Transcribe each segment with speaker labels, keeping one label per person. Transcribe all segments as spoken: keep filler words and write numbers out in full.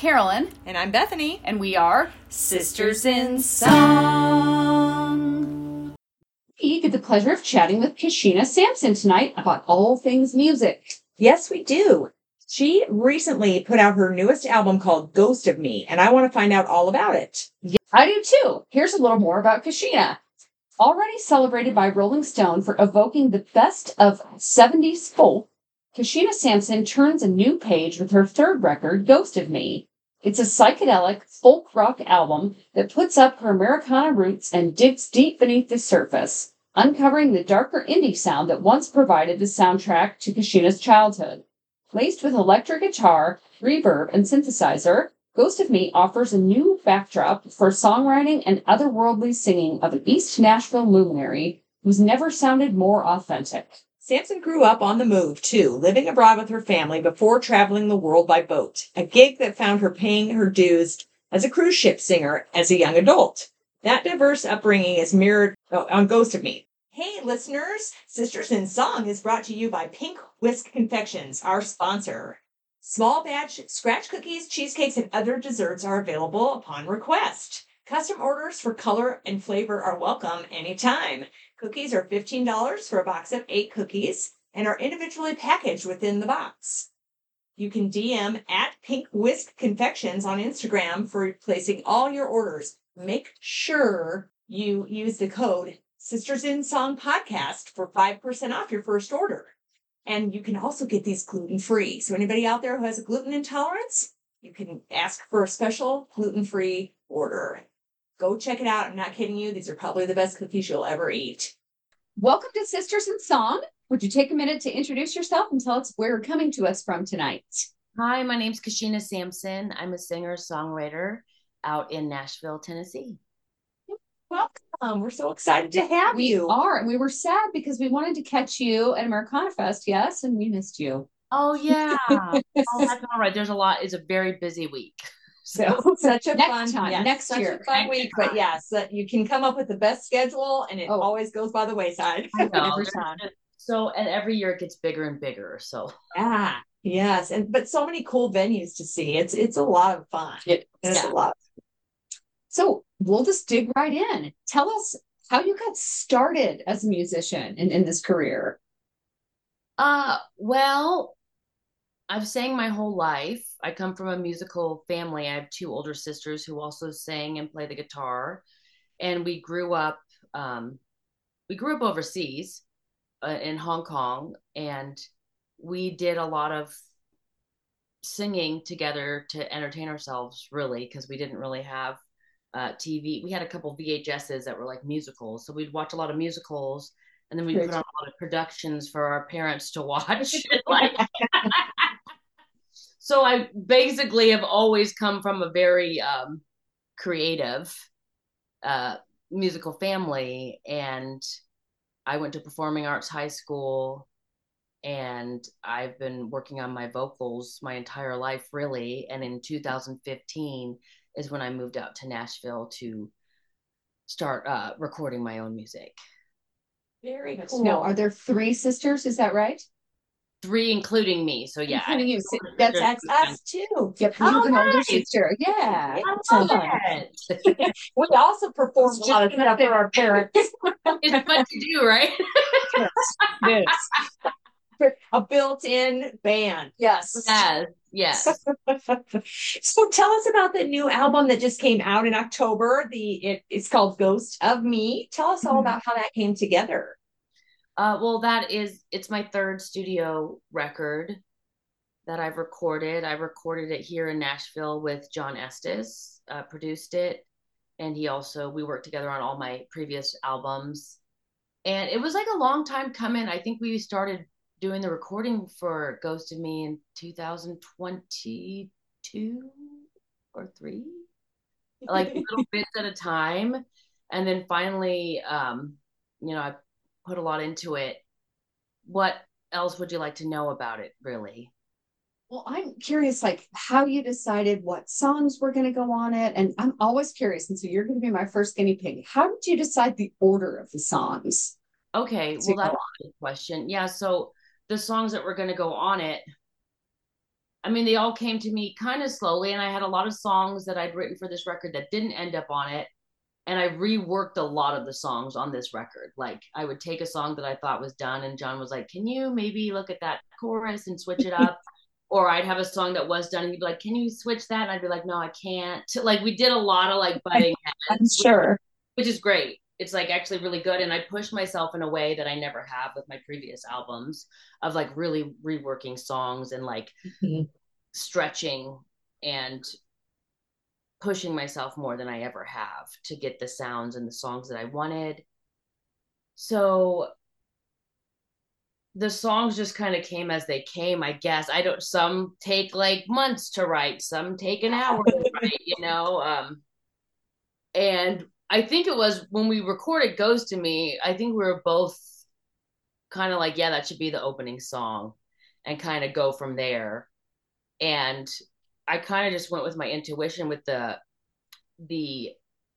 Speaker 1: Carolyn.
Speaker 2: And I'm Bethany.
Speaker 1: And we are
Speaker 2: Sisters in Song.
Speaker 1: We get the pleasure of chatting with Kashina Sampson tonight about all things music.
Speaker 2: Yes, we do. She recently put out her newest album called Ghost of Me, and I want to find out all about it.
Speaker 1: Yeah, I do too. Here's a little more about Kashina. Already celebrated by Rolling Stone for evoking the best of seventies folk, Kashina Sampson turns a new page with her third record, Ghost of Me. It's a psychedelic folk rock album that puts up her Americana roots and digs deep beneath the surface, uncovering the darker indie sound that once provided the soundtrack to Kashina's childhood. Laced with electric guitar, reverb, and synthesizer, Ghost of Me offers a new backdrop for songwriting and otherworldly singing of an East Nashville luminary who's never sounded more authentic.
Speaker 2: Sampson grew up on the move, too, living abroad with her family before traveling the world by boat, a gig that found her paying her dues as a cruise ship singer as a young adult. That diverse upbringing is mirrored on Ghost of Me. Hey, listeners! Sisters in Song is brought to you by Pink Whisk Confections, our sponsor. Small batch scratch cookies, cheesecakes, and other desserts are available upon request. Custom orders for color and flavor are welcome anytime. Cookies are fifteen dollars for a box of eight cookies and are individually packaged within the box. You can D M at Pink Whisk Confections on Instagram for placing all your orders. Make sure you use the code Sisters in Song Podcast for five percent off your first order. And you can also get these gluten-free. So anybody out there who has a gluten intolerance, you can ask for a special gluten-free order. Go check it out. I'm not kidding you. These are probably the best cookies you'll ever eat.
Speaker 1: Welcome to Sisters in Song. Would you take a minute to introduce yourself and tell us where you're coming to us from tonight?
Speaker 3: Hi, my name's Kashina Sampson. I'm a singer-songwriter out in Nashville, Tennessee.
Speaker 2: Welcome. We're so excited to have
Speaker 1: we
Speaker 2: you.
Speaker 1: We are. And we were sad because we wanted to catch you at Americana Fest, yes, and we missed you.
Speaker 3: Oh, yeah. Oh, that's all right. There's a lot. It's a very busy week.
Speaker 2: So such a
Speaker 1: next
Speaker 2: fun
Speaker 1: time,
Speaker 2: yes,
Speaker 1: next
Speaker 2: such
Speaker 1: year,
Speaker 2: a fun
Speaker 3: next
Speaker 2: week.
Speaker 3: time.
Speaker 2: But yes, uh, you can come up with the best schedule, and it
Speaker 1: oh.
Speaker 2: always goes by the wayside.
Speaker 3: I know.
Speaker 1: Every time.
Speaker 3: So, and every year it gets bigger and bigger. So
Speaker 2: ah, yes, and but so many cool venues to see. It's it's a lot of fun. It, it's
Speaker 1: yeah.
Speaker 2: a lot.
Speaker 1: So we'll just dig right in. Tell us how you got started as a musician in, in this career.
Speaker 3: Uh, well, I've sang my whole life. I come from a musical family. I have two older sisters who also sang and play the guitar. And we grew up, um, we grew up overseas uh, in Hong Kong. And we did a lot of singing together to entertain ourselves, really, because we didn't really have uh, T V. We had a couple V H S's that were like musicals. So we'd watch a lot of musicals. And then we put on a lot of productions for our parents to watch. like, so I basically have always come from a very um, creative uh, musical family. And I went to performing arts high school. And I've been working on my vocals my entire life, really. And in two thousand fifteen is when I moved out to Nashville to start uh, recording my own music.
Speaker 2: Very cool.
Speaker 1: Now, are there three sisters? Is that right?
Speaker 3: Three, including me. So yeah,
Speaker 1: including you.
Speaker 2: That's, that's us too.
Speaker 1: Yep,
Speaker 3: oh,
Speaker 1: you have an
Speaker 3: nice.
Speaker 1: older sister. Yeah,
Speaker 3: I love it.
Speaker 2: We also performed a lot of stuff for our parents.
Speaker 3: It's fun to do, right?
Speaker 2: Yes, it is. A built-in band.
Speaker 1: Yes.
Speaker 3: Yes. Yes.
Speaker 2: So tell us about the new album that just came out in October. The it, it's called Ghost of Me. Tell us all about how that came together.
Speaker 3: Uh, well, that is, it's my third studio record that I've recorded. I recorded it here in Nashville with John Estes, uh, produced it. And he also, we worked together on all my previous albums. And it was like a long time coming. I think we started doing the recording for Ghost of Me in two thousand twenty-two or three, like little bits at a time. And then finally, um, you know, I put a lot into it. What else would you like to know about it, really?
Speaker 1: Well, I'm curious, like, how you decided what songs were going to go on it. And I'm always curious. And so you're going to be my first guinea pig. How did you decide the order of the songs?
Speaker 3: Okay, well, that's a good question. Yeah, so the songs that were going to go on it, I mean, they all came to me kind of slowly, and I had a lot of songs that I'd written for this record that didn't end up on it. And I reworked a lot of the songs on this record. Like, I would take a song that I thought was done, and John was like, "Can you maybe look at that chorus and switch it up?" Or I'd have a song that was done, and he'd be like, "Can you switch that?" And I'd be like, "No, I can't." Like, we did a lot of like butting
Speaker 1: I'm
Speaker 3: heads,
Speaker 1: sure.
Speaker 3: which is great. It's like actually really good. And I pushed myself in a way that I never have with my previous albums of like really reworking songs and like
Speaker 1: Mm-hmm.
Speaker 3: stretching and pushing myself more than I ever have to get the sounds and the songs that I wanted. So the songs just kind of came as they came, I guess. I don't, some take like months to write, some take an hour to write, you know? Um, and I think it was when we recorded Goes to Me, I think we were both kind of like, yeah, that should be the opening song and kind of go from there. And I kind of just went with my intuition with the the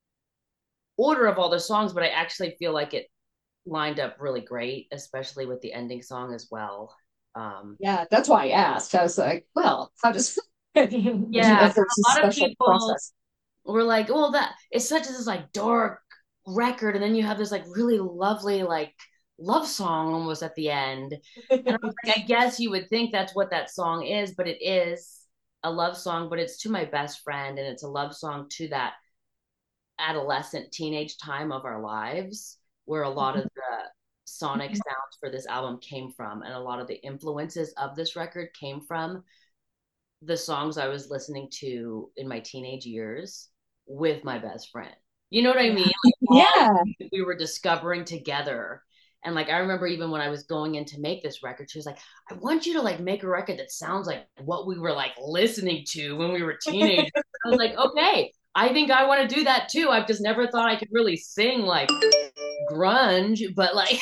Speaker 3: order of all the songs, but I actually feel like it lined up really great, especially with the ending song as well. Um,
Speaker 1: Yeah, that's why I asked. I was like, well, how does
Speaker 3: yeah,
Speaker 1: if there's a
Speaker 3: a lot of
Speaker 1: special
Speaker 3: people
Speaker 1: process?
Speaker 3: were like, "Well, that it's such this like dark record," and then you have this like really lovely like love song almost at the end. And I was like, I guess you would think that's what that song is, but it is a love song, but it's to my best friend, and it's a love song to that adolescent teenage time of our lives where a lot of the sonic sounds for this album came from, and a lot of the influences of this record came from the songs I was listening to in my teenage years with my best friend. You know what I mean? Like
Speaker 1: Yeah.
Speaker 3: we were discovering together. And like I remember even when I was going in to make this record, she was like, "I want you to like make a record that sounds like what we were like listening to when we were teenagers." I was like, "Okay, I think I want to do that too. I've just never thought I could really sing like grunge, but like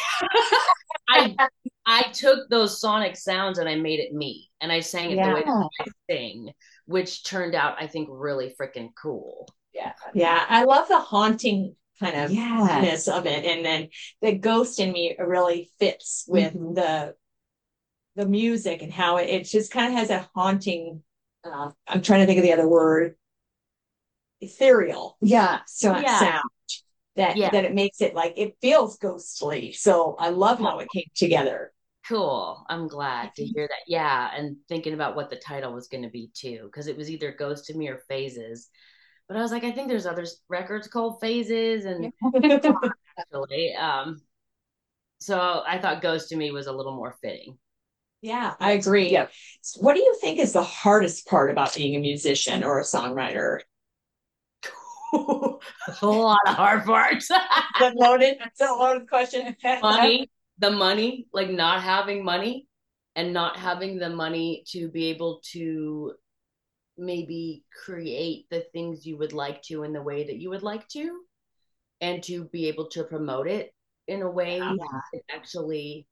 Speaker 3: I I took those sonic sounds and I made it me, and I sang it the way
Speaker 1: Yeah.
Speaker 3: I sing, which turned out I think really freaking cool.
Speaker 1: Yeah.
Speaker 2: Yeah, I love the haunting kind of
Speaker 1: Yeah.
Speaker 2: ness of it, and then the ghost in me really fits with
Speaker 1: Mhm.
Speaker 2: the the music and how it, it just kind of has a haunting. Uh, I'm trying to think of the other word. Ethereal
Speaker 1: Yeah. So
Speaker 3: Yeah.
Speaker 2: sound that
Speaker 3: Yeah.
Speaker 2: that it makes it like it feels ghostly. So I love how it came together.
Speaker 3: Cool. I'm glad to hear that. Yeah, and thinking about what the title was going to be too, because it was either Goes to Me or Phases. But I was like, I think there's other records called Phases, and actually, um, so I thought Goes to Me was a little more fitting.
Speaker 2: Yeah, I agree.
Speaker 1: Yeah.
Speaker 2: What do you think is the hardest part about being a musician or a songwriter?
Speaker 3: A lot of hard parts.
Speaker 2: That loaded. It's a loaded question.
Speaker 3: Money, the money, like not having money and not having the money to be able to maybe create the things you would like to in the way that you would like to, and to be able to promote it in a way
Speaker 2: Yeah.
Speaker 3: that's actually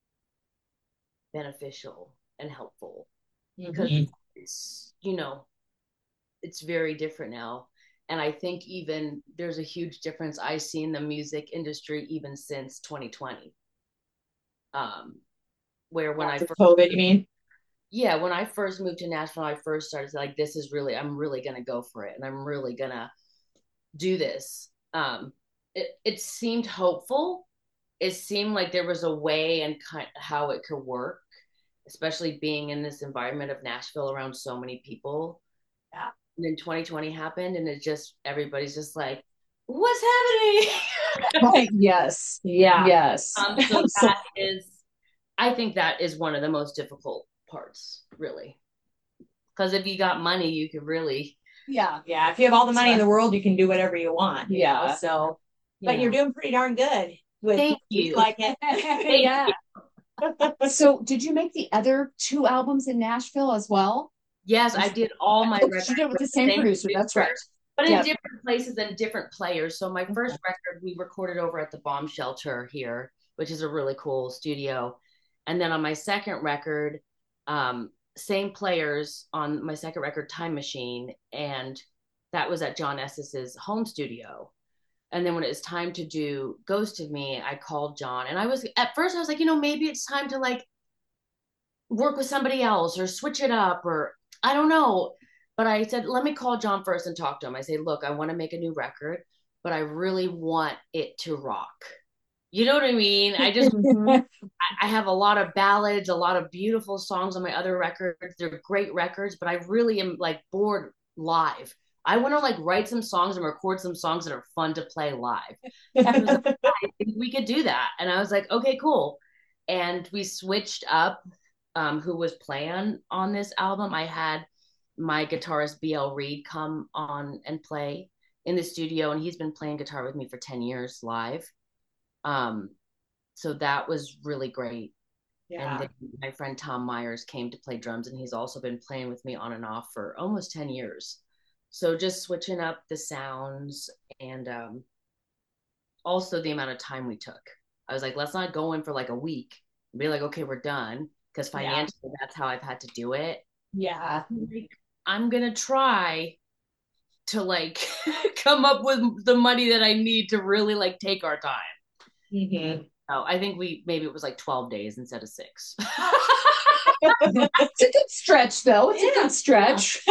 Speaker 3: beneficial and helpful. Because
Speaker 2: Mhm.
Speaker 3: it's, you know, it's very different now. And I think even there's a huge difference I see in the music industry even since twenty twenty. Um, where when
Speaker 2: After
Speaker 3: I first,
Speaker 2: COVID, you mean?
Speaker 3: yeah, when I first moved to Nashville, I first started like, this is really, I'm really gonna go for it, and I'm really gonna do this. Um, it it seemed hopeful. It seemed like there was a way and kind of how it could work, especially being in this environment of Nashville around so many people.
Speaker 2: Yeah.
Speaker 3: And then twenty twenty happened, and it just everybody's just like, "What's happening?"
Speaker 1: Yes.
Speaker 2: Yeah.
Speaker 1: Yes.
Speaker 3: um, so that is, I think that is one of the most difficult parts, really, because if you got money, you could really,
Speaker 1: Yeah.
Speaker 2: Yeah. If you have all the money in the world, you can do whatever you want. you
Speaker 1: Yeah.
Speaker 2: know? So, but
Speaker 3: yeah.
Speaker 2: you're doing pretty darn good with
Speaker 3: Thank you.
Speaker 2: like it.
Speaker 3: Thank
Speaker 1: Yeah.
Speaker 3: you.
Speaker 1: So did you make the other two albums in Nashville as well?
Speaker 3: Yes, I did all my
Speaker 1: Oh,
Speaker 3: records
Speaker 1: you did it with the
Speaker 3: with
Speaker 1: same producer. That's right.
Speaker 3: but in
Speaker 1: Yep.
Speaker 3: different places and different players. So my first record we recorded over at the Bomb Shelter here, which is a really cool studio. And then on my second record, um, same players on my second record, Time Machine, and that was at John Essis's home studio. And then when it was time to do Ghost of Me, I called John, and I was at first I was like, you know, maybe it's time to like work with somebody else or switch it up, or I don't know. But I said, let me call John first and talk to him. I say, look, I want to make a new record, but I really want it to rock. You know what I mean? I just,
Speaker 2: Mhm.
Speaker 3: I have a lot of ballads, a lot of beautiful songs on my other records. They're great records, but I really am like bored live. I want to like write some songs and record some songs that are fun to play live. And he was like, I think we could do that. And I was like, okay, cool. And we switched up um, who was playing on this album. I had my guitarist B L Reed come on and play in the studio, and he's been playing guitar with me for ten years live. Um, so that was really great. And
Speaker 2: Yeah.
Speaker 3: then my friend Tom Myers came to play drums, and he's also been playing with me on and off for almost ten years. So just switching up the sounds and um, also the amount of time we took. I was like, let's not go in for like a week and be like, okay, we're done. Because
Speaker 2: Yeah.
Speaker 3: financially, that's how I've had to do it.
Speaker 2: Yeah.
Speaker 3: Like, I'm going to try to like come up with the money that I need to really like take our time.
Speaker 2: Mm-hmm.
Speaker 3: Oh, I think we maybe it was like twelve days instead of six.
Speaker 1: It's a good stretch, though. It's a good stretch.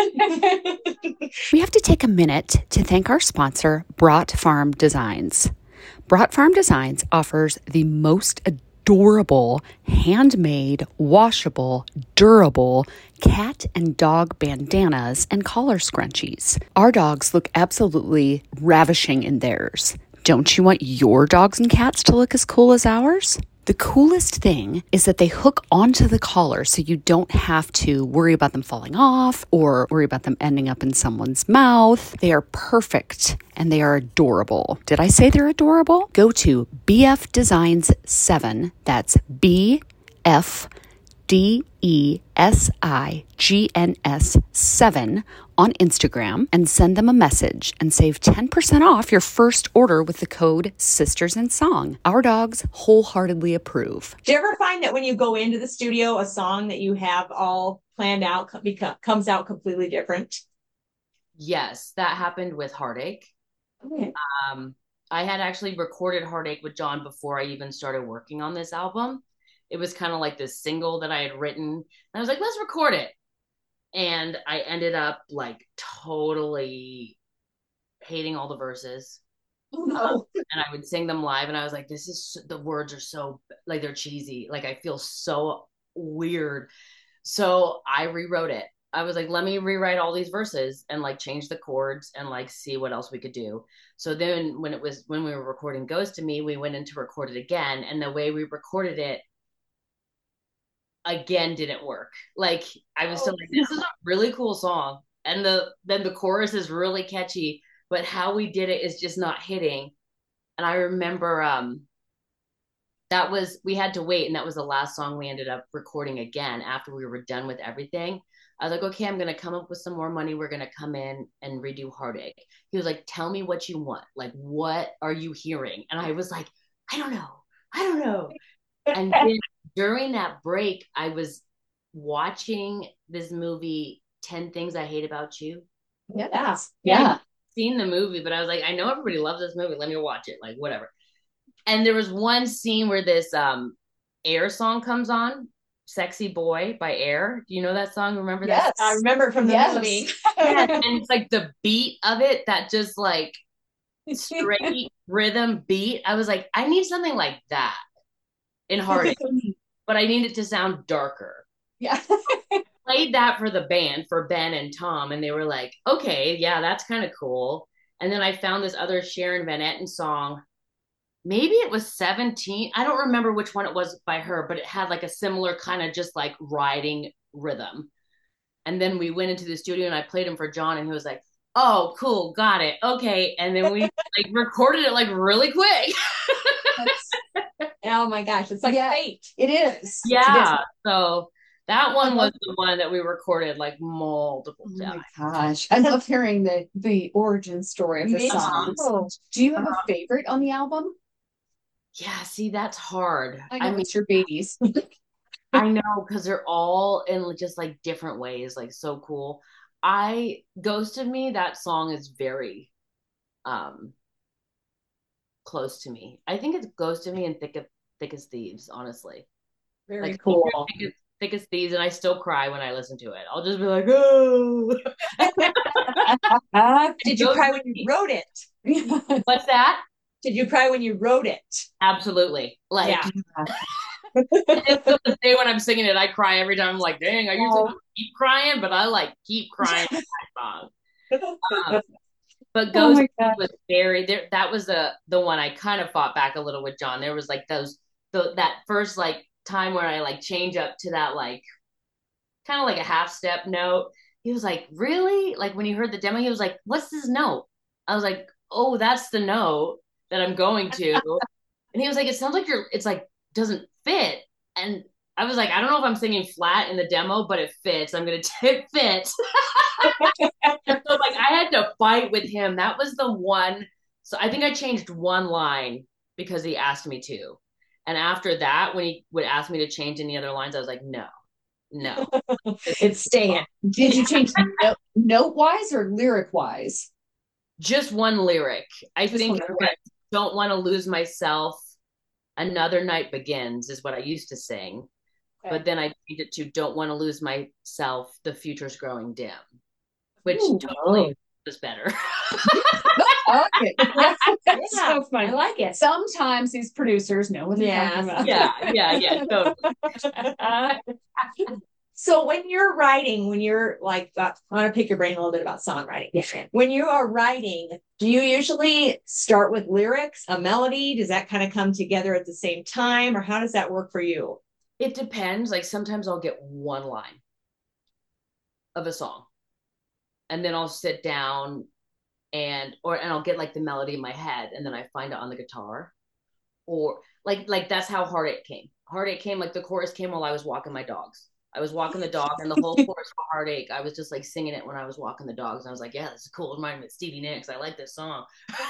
Speaker 4: We have to take a minute to thank our sponsor, Brought Farm Designs. Brought Farm Designs offers the most adorable, handmade, washable, durable cat and dog bandanas and collar scrunchies. Our dogs look absolutely ravishing in theirs. Don't you want your dogs and cats to look as cool as ours? The coolest thing is that they hook onto the collar so you don't have to worry about them falling off or worry about them ending up in someone's mouth. They are perfect and they are adorable. Did I say they're adorable? Go to B F Designs seven, that's B F D E S I G N S seven on Instagram and send them a message and save ten percent off your first order with the code Sisters in Song. Our dogs wholeheartedly approve.
Speaker 2: Do you ever find that when you go into the studio, a song that you have all planned out become, comes out completely different?
Speaker 3: Yes, that happened with Heartache.
Speaker 2: Okay.
Speaker 3: Um, I had actually recorded Heartache with John before I even started working on this album. It was kind of like this single that I had written. And I was like, let's record it. And I ended up like totally hating all the verses.
Speaker 2: Oh, no.
Speaker 3: And I would sing them live. And I was like, this is, the words are so, like, they're cheesy. Like, I feel so weird. So I rewrote it. I was like, let me rewrite all these verses and like change the chords and like see what else we could do. So then when it was, when we were recording Goes to Me, we went in to record it again. And the way we recorded it, again didn't work. Like I was still like, this is a really cool song, and the then the chorus is really catchy, but how we did it is just not hitting. And I remember um that was we had to wait, and that was the last song we ended up recording again after we were done with everything. I was like, okay, I'm gonna come up with some more money. We're gonna come in and redo Heartache. He was like, tell me what you want. Like, what are you hearing? And I was like, I don't know. I don't know. And then during that break, I was watching this movie, ten Things I Hate About You.
Speaker 2: Yeah.
Speaker 1: Yeah.
Speaker 3: I'd seen the movie, but I was like, I know everybody loves this movie. Let me watch it. Like, whatever. And there was one scene where this um Air song comes on, Sexy Boy by Air. Do you know that song? Remember that?
Speaker 2: Yes, I remember from the
Speaker 1: Yes.
Speaker 2: movie.
Speaker 3: Yeah, and it's like the beat of it that just like straight rhythm beat. I was like, I need something like that in Heartache, but I need it to sound darker.
Speaker 2: Yeah.
Speaker 3: Played that for the band, for Ben and Tom, and they were like, okay, yeah, that's kind of cool. And then I found this other Sharon Van Etten song. Maybe it was seventeen. I don't remember which one it was by her, but it had like a similar kind of just like riding rhythm. And then we went into the studio and I played him for John, and he was like, oh, cool, got it. Okay. And then we like recorded it like really quick.
Speaker 2: Oh my gosh, it's like
Speaker 1: Yeah.
Speaker 2: fate.
Speaker 1: It is.
Speaker 3: Yeah.
Speaker 1: It is.
Speaker 3: So that one was the one that we recorded like multiple
Speaker 1: Oh my
Speaker 3: times.
Speaker 1: gosh. I love hearing the the origin story of the
Speaker 2: Me
Speaker 1: songs.
Speaker 2: too.
Speaker 1: Do you have a favorite on the album?
Speaker 3: Yeah, see, that's hard.
Speaker 1: I know
Speaker 3: I mean,
Speaker 1: it's your babies.
Speaker 3: I know because they're all in just like different ways, like so cool. I Ghost of Me, that song is very um close to me. I think it's Ghost of Me and Thick of Thick as Thieves, honestly.
Speaker 2: Very
Speaker 3: Like
Speaker 2: cool.
Speaker 3: Thick as, thick as thieves, and I still cry when I listen to it. I'll just be like, oh.
Speaker 2: Did you cry when you wrote it?
Speaker 3: What's that?
Speaker 2: Did you cry when you wrote it?
Speaker 3: Absolutely. Like,
Speaker 2: Yeah.
Speaker 3: It's still the day when I'm singing it, I cry every time. I'm like, dang, I used to keep crying, but I like keep crying that song. Um, but Ghost
Speaker 1: Oh
Speaker 3: was very there. That was the the one I kind of fought back a little with John. There was like those the that first like time where I like change up to that like kind of like a half step note. He was like, really? Like when he heard the demo, he was like, what's this note? I was like, oh, that's the note that I'm going to. And he was like, it sounds like you're. It's like doesn't fit. And I was like, I don't know if I'm singing flat in the demo, but it fits. I'm gonna it fits. So like I had to fight with him. That was the one. So I think I changed one line because he asked me to. And after that, when he would ask me to change any other lines, I was like, no, no.
Speaker 2: It's staying.
Speaker 1: Did you change note, note wise or lyric wise?
Speaker 3: Just one lyric. I
Speaker 1: Just
Speaker 3: think
Speaker 1: one,
Speaker 3: I don't want to lose myself. Another night begins is what I used to sing. Okay. But then I changed it to don't want to lose myself. The future's growing dim, which Ooh, totally oh. was better.
Speaker 1: Okay. Yeah, that's
Speaker 2: yeah,
Speaker 1: so funny.
Speaker 2: I like it.
Speaker 1: Sometimes these producers know what they're
Speaker 3: yeah,
Speaker 1: talking about.
Speaker 3: Yeah, yeah, yeah, totally.
Speaker 2: So when you're writing, when you're like, uh, I want to pick your brain a little bit about songwriting. Yeah. When you are writing, do you usually start with lyrics, a melody? Does that kind of come together at the same time? Or how does that work for you?
Speaker 3: It depends. Like sometimes I'll get one line of a song and then I'll sit down and, or, and I'll get like the melody in my head and then I find it on the guitar or like, like that's how Heartache came. Heartache came, like the chorus came while I was walking my dogs. I was walking the dog and the whole chorus for Heartache. I was just like singing it when I was walking the dogs. And I was like, yeah, this is cool. It reminded me of Stevie Nicks. I like this song.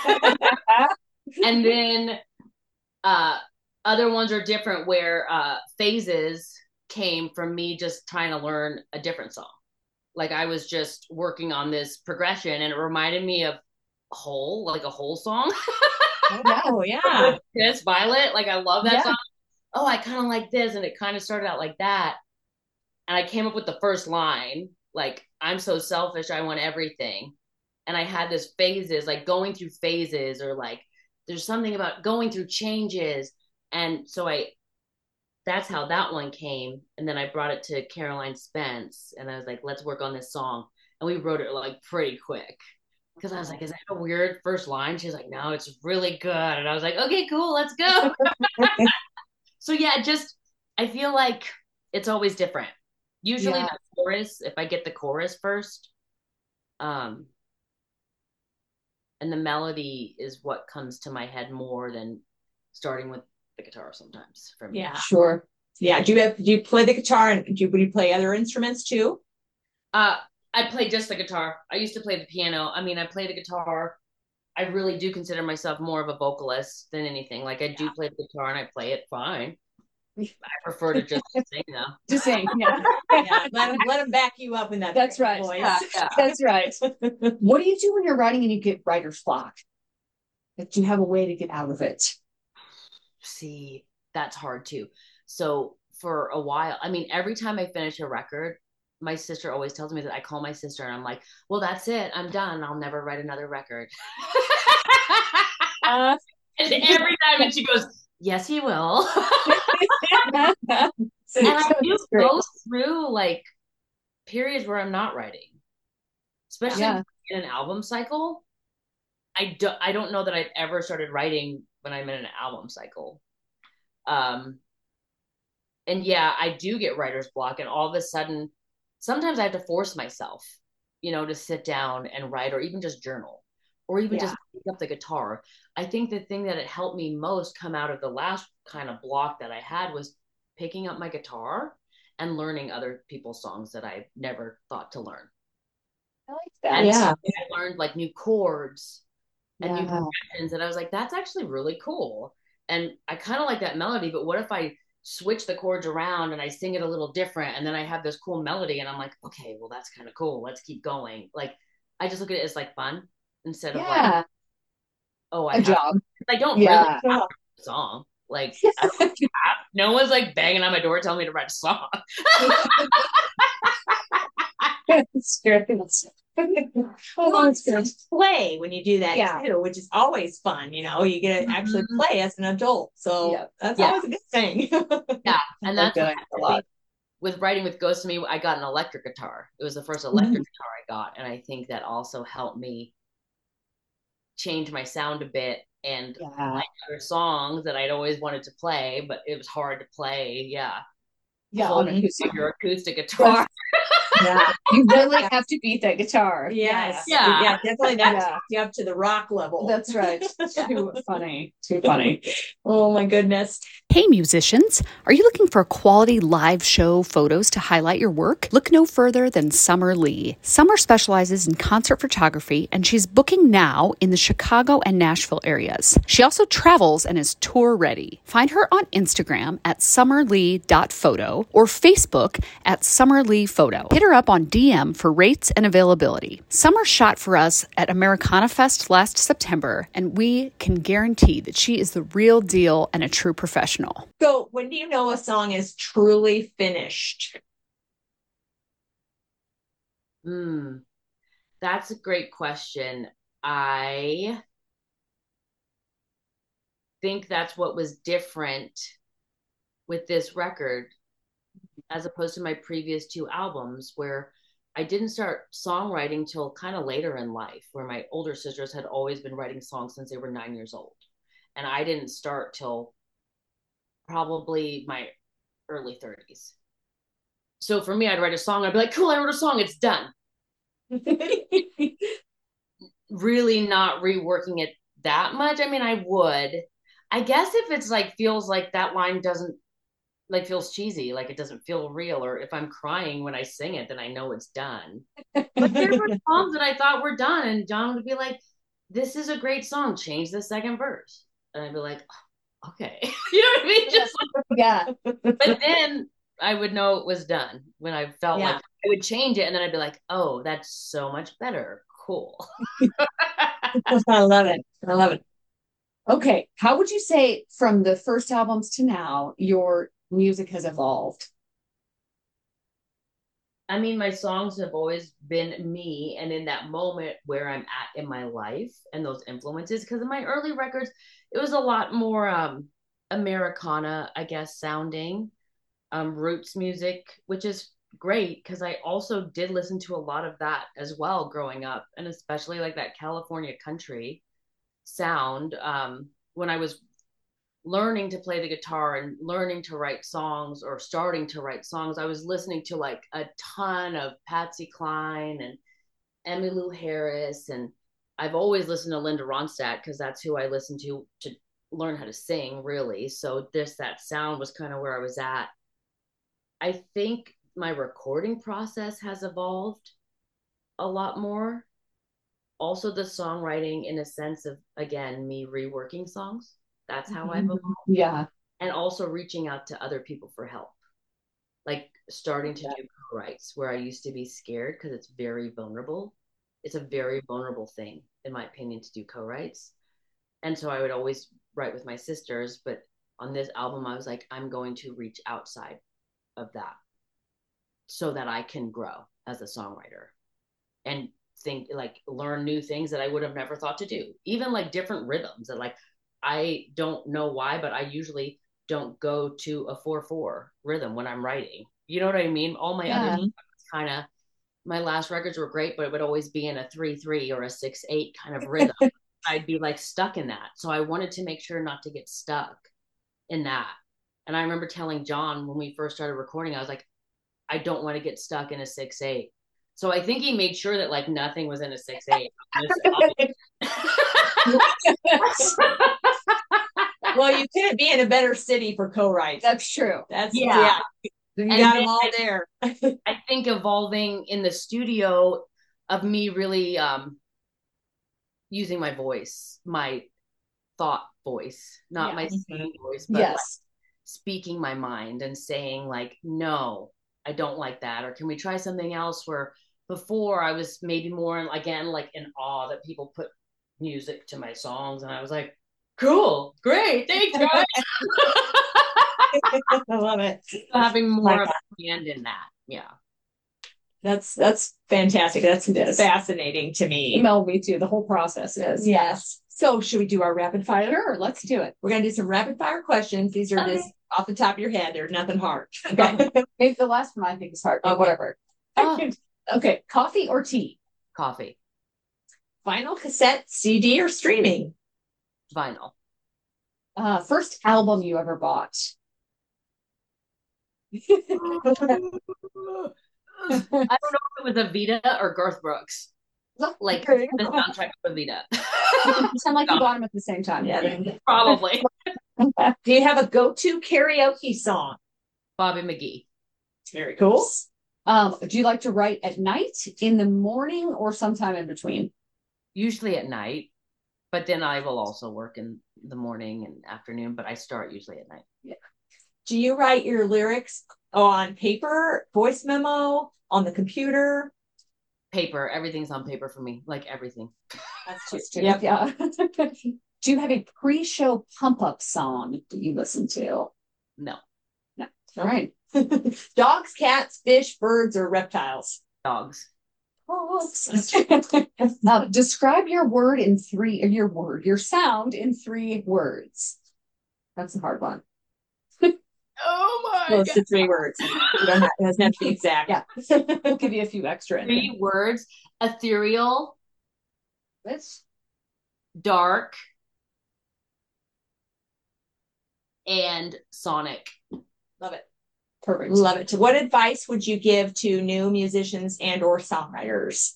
Speaker 3: And then uh, other ones are different where uh, Phases came from me just trying to learn a different song. Like I was just working on this progression and it reminded me of Hole, like a Hole song.
Speaker 2: Oh, yeah.
Speaker 3: Kiss Violet. Like I love that
Speaker 1: yeah.
Speaker 3: song. Oh, I kind of like this. And it kind of started out like that. And I came up with the first line, like, I'm so selfish, I want everything. And I had this phases, like going through phases or like, there's something about going through changes. And so I, that's how that one came. And then I brought it to Caroline Spence and I was like, let's work on this song. And we wrote it like pretty quick. Because I was like, is that a weird first line? She's like, no, it's really good. And I was like, okay, cool, let's go. So yeah, just, I feel like it's always different. Usually yeah. the chorus, if I get the chorus first, um, and the melody is what comes to my head more than starting with the guitar sometimes for me.
Speaker 2: Yeah, sure. Yeah. Do you have, do you play the guitar and do you, do you play other instruments too?
Speaker 3: Uh, I play just the guitar. I used to play the piano. I mean, I play the guitar. I really do consider myself more of a vocalist than anything. Like I yeah. do play the guitar and I play it fine. I prefer to just sing though.
Speaker 1: Just sing, yeah.
Speaker 2: yeah. Let, him, let him back you up in that.
Speaker 1: That's right.
Speaker 2: Voice.
Speaker 1: Yeah, yeah. That's right. What do you do when you're writing and you get writer's block? Like, do you have a way to get out of it?
Speaker 3: See, that's hard too. So for a while, I mean, every time I finish a record, my sister always tells me that I call my sister and I'm like, well, that's it. I'm done. I'll never write another record. uh, and every time and she goes, yes, you will. And I do go through like periods where I'm not writing, especially yeah. in an album cycle. I don't, I don't know that I've ever started writing when I'm in an album cycle. Um, and yeah, I do get writer's block and all of a sudden, sometimes I have to force myself, you know, to sit down and write or even just journal or even yeah. just pick up the guitar. I think the thing that it helped me most come out of the last kind of block that I had was picking up my guitar and learning other people's songs that I never thought to learn.
Speaker 1: I like that.
Speaker 3: And
Speaker 1: yeah.
Speaker 3: I learned like new chords and
Speaker 1: yeah.
Speaker 3: new progressions and I was like, that's actually really cool. And I kind of like that melody, but what if I switch the chords around and I sing it a little different and then I have this cool melody and I'm like, okay, well, that's kind of cool. Let's keep going. Like, I just look at it as like fun instead of
Speaker 1: yeah.
Speaker 3: like, oh, I
Speaker 1: a
Speaker 3: have,
Speaker 1: job.
Speaker 3: I don't
Speaker 1: yeah.
Speaker 3: really have a song. Like, I don't have No one's like banging on my door telling me to write a song.
Speaker 1: It's true.
Speaker 2: Well, it's good. Play when you do that
Speaker 1: Yeah.
Speaker 2: too, which is always fun. You know, you get to actually
Speaker 3: Mhm.
Speaker 2: play as an adult, so
Speaker 1: Yeah.
Speaker 2: that's
Speaker 3: Yeah.
Speaker 2: always a good thing.
Speaker 3: Yeah, and that's
Speaker 1: Good.
Speaker 3: what
Speaker 1: A lot.
Speaker 3: with writing with Ghost of Me, I got an electric guitar. It was the first electric
Speaker 2: Mhm.
Speaker 3: guitar I got, and I think that also helped me change my sound a bit and
Speaker 1: Yeah.
Speaker 3: other songs that I'd always wanted to play, but it was hard to play. Yeah,
Speaker 1: Yeah.
Speaker 3: Whole
Speaker 1: On acoustic.
Speaker 3: your acoustic guitar.
Speaker 1: Yeah. You really have to beat that guitar.
Speaker 2: Yes.
Speaker 3: Yeah.
Speaker 2: Yeah, definitely that
Speaker 1: Yeah.
Speaker 2: takes you up to the rock level.
Speaker 1: That's right. Too funny. Too funny.
Speaker 2: Oh my goodness.
Speaker 4: Hey musicians, are you looking for quality live show photos to highlight your work? Look no further than Summer Lee. Summer specializes in concert photography, and she's booking now in the Chicago and Nashville areas. She also travels and is tour ready. Find her on Instagram at summerlee dot photo or Facebook at summerleephoto. Hit her up on D M for rates and availability. Summer shot for us at Americana Fest last September, and we can guarantee that she is the real deal and a true professional.
Speaker 2: So when do you know a song is truly finished?
Speaker 3: Hmm, that's a great question. I think that's what was different with this record as opposed to my previous two albums, where I didn't start songwriting till kind of later in life, where my older sisters had always been writing songs since they were nine years old. And I didn't start till probably my early thirties. So for me, I'd write a song, I'd be like, cool, I wrote a song, it's done. Really not reworking it that much. I mean, I would. I guess if it's like feels like that line doesn't like feels cheesy, like it doesn't feel real, or if I'm crying when I sing it, then I know it's done. But there were songs that I thought were done, and John would be like, "This is a great song. Change the second verse," and I'd be like, oh, "Okay," you know what I mean? Just
Speaker 1: Yeah.
Speaker 3: but then I would know it was done when I felt
Speaker 2: Yeah.
Speaker 3: like I would change it, and then I'd be like, "Oh, that's so much better. Cool."
Speaker 2: I love it. I love it.
Speaker 1: Okay. How would you say from the first albums to now, your music has evolved?
Speaker 3: I mean, my songs have always been me, and in that moment where I'm at in my life and those influences, because in my early records, it was a lot more um, Americana, I guess, sounding, um, roots music, which is great because I also did listen to a lot of that as well growing up, and especially like that California country sound. Um, when I was learning to play the guitar and learning to write songs or starting to write songs, I was listening to like a ton of Patsy Cline and Emmylou Harris. And I've always listened to Linda Ronstadt because that's who I listened to to learn how to sing, really. So this, that sound was kind of where I was at. I think my recording process has evolved a lot more. Also, the songwriting in a sense of, again, me reworking songs. That's how I've evolved.
Speaker 1: Yeah.
Speaker 3: And also reaching out to other people for help, like starting to do co-writes where I used to be scared because it's very vulnerable. It's a very vulnerable thing, in my opinion, to do co-writes. And so I would always write with my sisters, but on this album, I was like, I'm going to reach outside of that so that I can grow as a songwriter and think, like, learn new things that I would have never thought to do, even like different rhythms that, like, I don't know why, but I usually don't go to a four four rhythm when I'm writing. You know what I mean? All my
Speaker 1: Yeah.
Speaker 3: other kind of, my last records were great, but it would always be in a three three or a six eight kind of rhythm. I'd be like stuck in that. So I wanted to make sure not to get stuck in that. And I remember telling John when we first started recording, I was like, I don't want to get stuck in a six eight. So I think he made sure that like nothing was in a six eight.
Speaker 2: Well, you couldn't be in a better city for co-writes.
Speaker 1: That's true.
Speaker 2: That's
Speaker 3: Yeah.
Speaker 2: yeah. You
Speaker 3: And
Speaker 2: got
Speaker 3: then
Speaker 2: them all there.
Speaker 3: I think evolving in the studio of me really um, using my voice, my thought voice, not my
Speaker 1: Yes.
Speaker 3: singing voice, but like
Speaker 1: Yes.
Speaker 3: speaking my mind and saying like, no, I don't like that. Or can we try something else? Where before I was maybe more, again, like in awe that people put music to my songs. And I was like, cool, great, thanks, guys.
Speaker 2: I love it.
Speaker 3: So having more
Speaker 2: Like
Speaker 3: of a hand in that. Yeah.
Speaker 2: That's that's fantastic. That's fascinating to me.
Speaker 1: Mel, me too. The whole process is.
Speaker 2: Yes. So should we do our rapid fire?
Speaker 1: Sure, let's do it.
Speaker 2: We're gonna do some rapid fire questions. These are
Speaker 3: Okay.
Speaker 2: just off the top of your head. They're nothing hard.
Speaker 1: Okay. Maybe the last one I think is hard, but
Speaker 2: Okay.
Speaker 1: whatever.
Speaker 3: Oh,
Speaker 1: Okay, coffee or tea?
Speaker 3: coffee,
Speaker 2: Final cassette, C D, or streaming?
Speaker 3: vinyl.
Speaker 1: Uh, first album you ever bought?
Speaker 3: I don't know if it was Avita or Garth Brooks. Like
Speaker 1: Okay.
Speaker 3: the soundtrack of Avita.
Speaker 1: Sound like you bought them at the same time.
Speaker 2: Yeah.
Speaker 3: Probably.
Speaker 2: Do you have a go-to karaoke song?
Speaker 3: Bobby McGee.
Speaker 2: Very cool.
Speaker 1: Um, do you like to write at night, in the morning, or sometime in between?
Speaker 3: Usually at night, but then I will also work in the morning and afternoon, but I start usually at night.
Speaker 2: Do you write your lyrics on paper, voice memo, on the computer?
Speaker 3: Paper, everything's on paper for me, like everything.
Speaker 2: That's
Speaker 1: Just
Speaker 2: true.
Speaker 1: to-
Speaker 2: Yep.
Speaker 1: Yeah. Do you have a pre-show pump-up song that you listen to?
Speaker 3: No,
Speaker 1: All right.
Speaker 2: Dogs, cats, fish, birds, or reptiles?
Speaker 3: dogs.
Speaker 1: Now, describe your word in three, or your word, your sound in three words. That's a hard one.
Speaker 3: Oh my
Speaker 2: Close to three words. You don't have, it doesn't have to be exact.
Speaker 1: Yeah. We'll give you a few extra. in there.
Speaker 3: Three words: ethereal,
Speaker 1: Which?
Speaker 3: dark, and sonic.
Speaker 2: Love it.
Speaker 1: Perfect.
Speaker 2: Love it. What advice would you give to new musicians and or songwriters?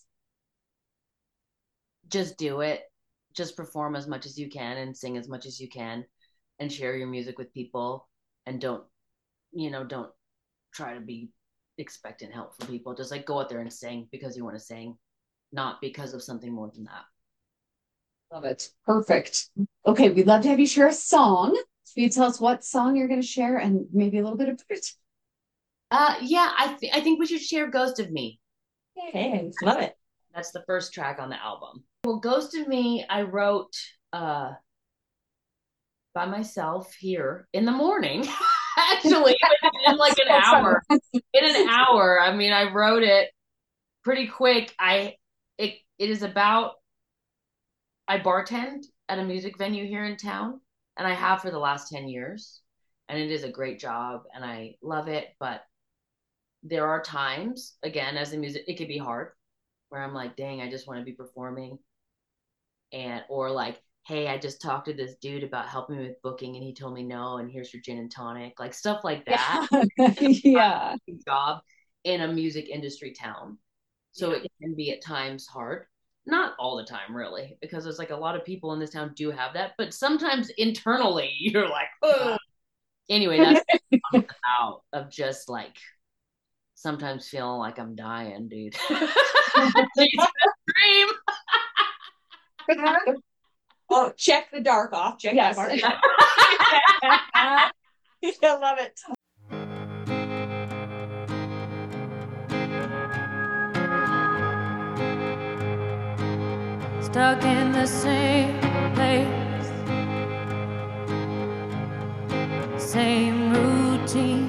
Speaker 3: Just do it. Just perform as much as you can and sing as much as you can and share your music with people, and don't, you know, don't try to be expecting help from people. Just like go out there and sing because you want to sing, not because of something more than that.
Speaker 1: Love it. Perfect. Okay, we'd love to have you share a song. Can you tell us what song you're going to share and maybe a little bit of it?
Speaker 3: Uh, yeah, I th- I think we should share "Ghost of Me."
Speaker 2: Hey, love it.
Speaker 3: That's the first track on the album. Well, "Ghost of Me" I wrote uh by myself here in the morning. Actually, in like an hour. In an hour. I mean, I wrote it pretty quick. I it it is about I bartend at a music venue here in town, and I have for the last ten years, and it is a great job and I love it, but there are times, again, as a music, it could be hard, where I'm like, dang, I just want to be performing, and or like, hey, I just talked to this dude about helping me with booking, and he told me no, and here's your gin and tonic, like stuff like that.
Speaker 1: Yeah.
Speaker 3: Job in a music industry town, so it can be at times hard. Not all the time, really, because there's like a lot of people in this town do have that, but sometimes internally you're like, oh. Anyway, that's out of just like sometimes feeling like I'm dying, dude. Dream.
Speaker 2: Oh, check the dark off. Check
Speaker 1: Yes.
Speaker 2: that part. I love it.
Speaker 5: Stuck in the same place, same routine,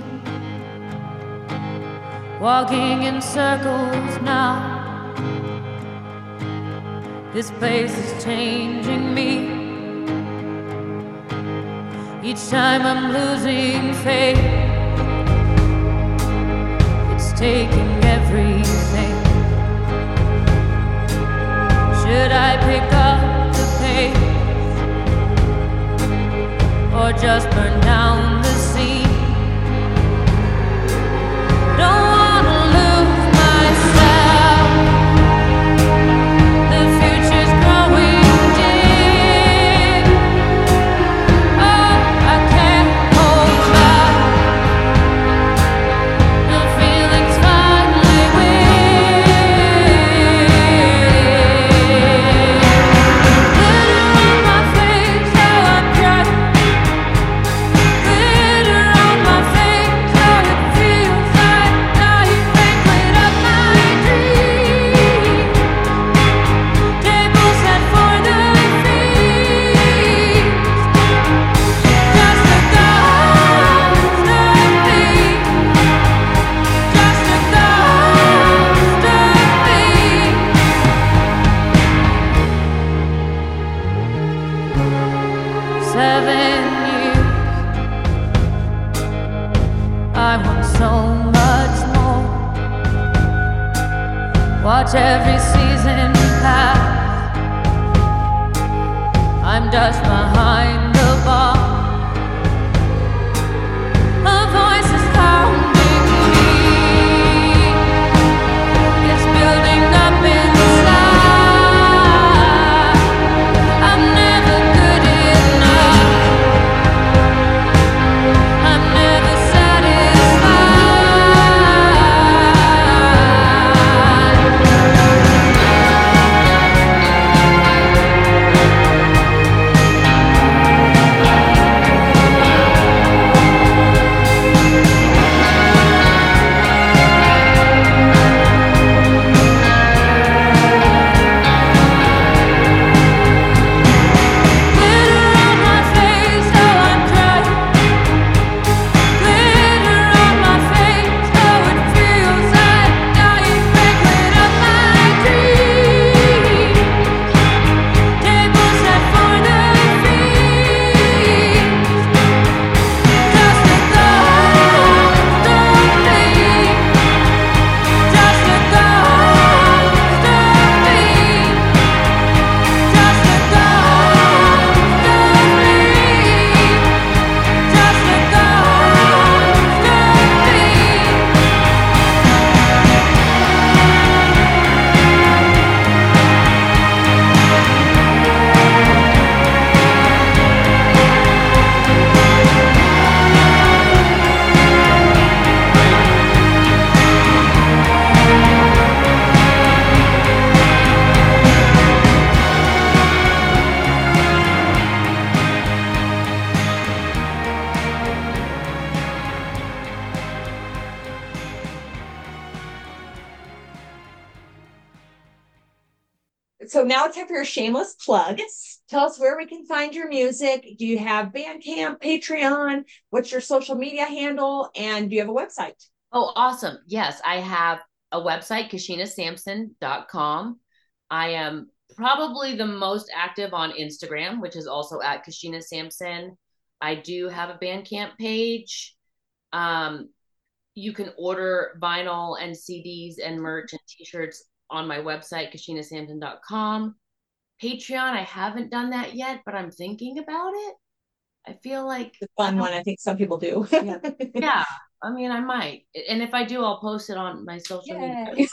Speaker 5: walking in circles now. This place is changing me. Each time I'm losing faith, it's taking everything. Should I pick up the pace, or just burn down the scene? Don't wanna lose myself. The future's growing dim. Oh, I can't hold back. The feelings finally win. Glitter on my face, how I'm crying. Glitter so much more. Watch every season pass. I'm just behind the bar. A voice is pounding me. It's building up inside. I'm never good enough. I'm never
Speaker 2: So now it's time for your shameless plug. Tell us where we can find your music. Do you have Bandcamp, Patreon? What's your social media handle? And do you have a website?
Speaker 3: Oh, awesome. Yes, I have a website, kashina sampson dot com. I am probably the most active on Instagram, which is also at Kashina Sampson. I do have a Bandcamp page. Um, you can order vinyl and C Ds and merch and t-shirts on my website, kashina sampson dot com. Patreon, I haven't done that yet, but I'm thinking about it. I feel like
Speaker 2: the fun one. I think some people do.
Speaker 3: yeah. yeah. I mean, I might. And if I do, I'll post it on my social
Speaker 2: Yay.
Speaker 3: media.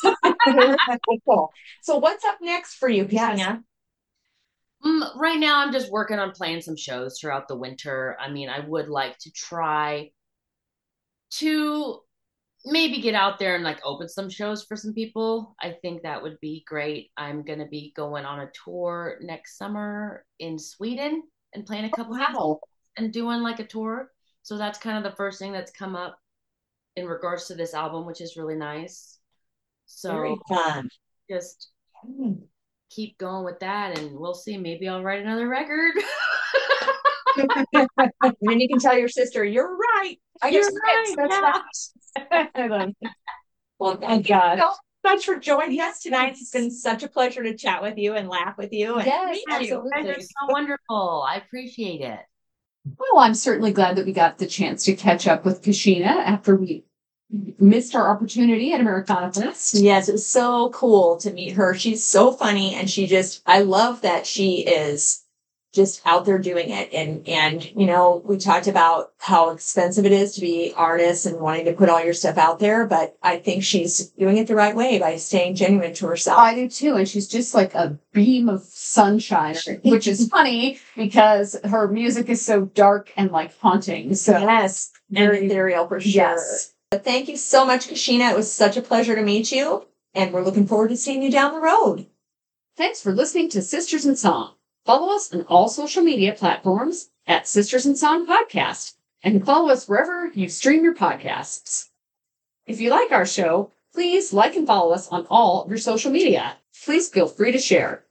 Speaker 2: Cool. So what's up next for you, Kashina?
Speaker 3: Yes. Um, right now, I'm just working on playing some shows throughout the winter. I mean, I would like to try to maybe get out there and like open some shows for some people. I think that would be great. I'm going to be going on a tour next summer in Sweden and playing a couple
Speaker 2: oh, wow.
Speaker 3: and doing like a tour. So that's kind of the first thing that's come up in regards to this album, which is really nice. So
Speaker 2: very fun.
Speaker 3: Just mm. keep going with that and we'll see. Maybe I'll write another record.
Speaker 2: And then you can tell your sister, you're right. I
Speaker 3: You're
Speaker 2: guess
Speaker 3: right.
Speaker 2: that's
Speaker 3: Yeah.
Speaker 2: Well, thank you so much for joining us tonight. It's been such a pleasure to chat with you and laugh with you. And
Speaker 1: Yes,
Speaker 2: meet
Speaker 1: absolutely.
Speaker 3: You guys are so wonderful. I appreciate it.
Speaker 1: Well, I'm certainly glad that we got the chance to catch up with Kashina after we missed our opportunity at Americana Fest.
Speaker 2: Yes, it was so cool to meet her. She's so funny, and she just, I love that she is just out there doing it. And, and, you know, we talked about how expensive it is to be artists and wanting to put all your stuff out there, but I think she's doing it the right way by staying genuine to herself.
Speaker 1: I do too. And she's just like a beam of sunshine, which is funny because her music is so dark and like haunting. So
Speaker 2: yes, very ethereal for sure.
Speaker 1: Yes.
Speaker 2: But thank you so much, Kashina. It was such a pleasure to meet you, and we're looking forward to seeing you down the road.
Speaker 1: Thanks for listening to Sisters in Song. Follow us on all social media platforms at Sisters in Song Podcast, and follow us wherever you stream your podcasts. If you like our show, please like and follow us on all of your social media. Please feel free to share.